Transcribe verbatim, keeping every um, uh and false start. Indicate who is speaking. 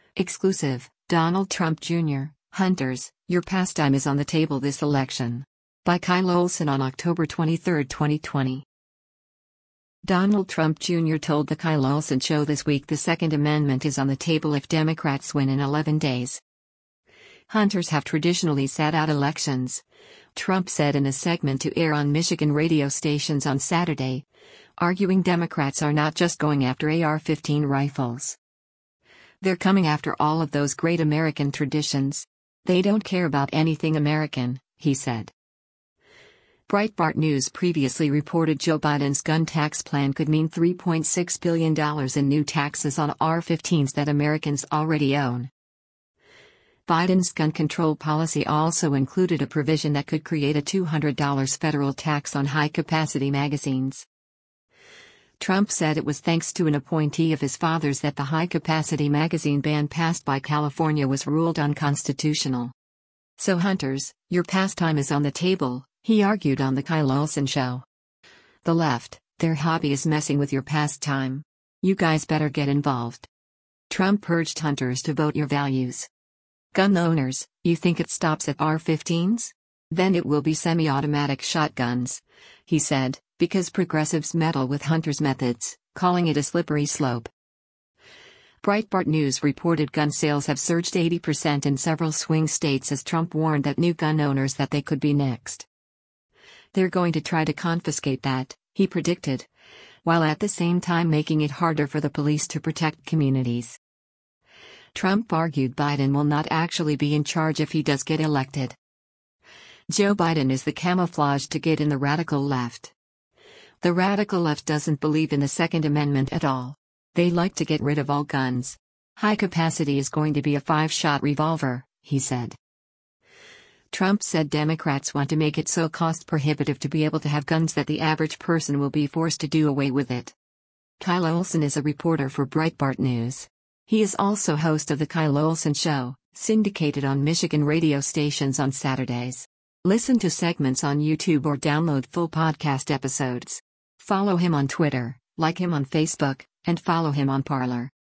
Speaker 1: Exclusive, Donald Trump Junior, Hunters, your pastime is on the table this election. By Kyle Olson on October twenty-third, twenty twenty. Donald Trump Junior told The Kyle Olson Show this week the Second Amendment is on the table if Democrats win in eleven days. Hunters have traditionally sat out elections, Trump said in a segment to air on Michigan radio stations on Saturday, arguing Democrats are not just going after A R fifteen rifles. They're coming after all of those great American traditions. They don't care about anything American, he said. Breitbart News previously reported Joe Biden's gun tax plan could mean three point six billion dollars in new taxes on A R fifteens that Americans already own. Biden's gun control policy also included a provision that could create a two hundred dollars federal tax on high-capacity magazines. Trump said it was thanks to an appointee of his father's that the high-capacity magazine ban passed by California was ruled unconstitutional. So Hunters, your pastime is on the table, he argued on The Kyle Olson Show. The left, their hobby is messing with your pastime. You guys better get involved. Trump urged Hunters to vote your values. Gun owners, you think it stops at A R fifteens? Then it will be semi-automatic shotguns, he said, because progressives meddle with Hunters' methods, calling it a slippery slope. Breitbart News reported gun sales have surged eighty percent in several swing states as Trump warned that new gun owners that they could be next. They're going to try to confiscate that, he predicted, while at the same time making it harder for the police to protect communities. Trump argued Biden will not actually be in charge if he does get elected. Joe Biden is the camouflage to get in the radical left. The radical left doesn't believe in the Second Amendment at all. They like to get rid of all guns. High capacity is going to be a five-shot revolver, he said. Trump said Democrats want to make it so cost-prohibitive to be able to have guns that the average person will be forced to do away with it. Kyle Olson is a reporter for Breitbart News. He is also host of The Kyle Olson Show, syndicated on Michigan radio stations on Saturdays. Listen to segments on YouTube or download full podcast episodes. Follow him on Twitter, like him on Facebook, and follow him on Parler.